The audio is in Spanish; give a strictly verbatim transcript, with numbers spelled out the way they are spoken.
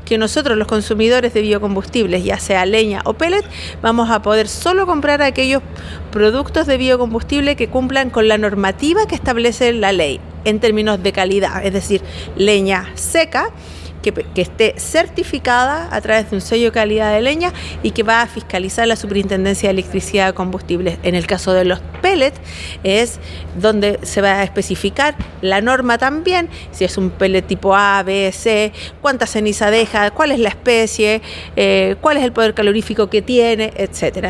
que nosotros los consumidores de biocombustibles, ya sea leña o pellet, vamos a poder solo comprar aquellos productos de biocombustible que cumplan con la normativa que establece la ley en términos de calidad, es decir, leña seca, Que, que esté certificada a través de un sello de calidad de leña y que va a fiscalizar la Superintendencia de Electricidad y Combustibles. En el caso de los pellets es donde se va a especificar la norma también, si es un pellet tipo A, B, C, cuánta ceniza deja, cuál es la especie, eh, cuál es el poder calorífico que tiene, etcétera.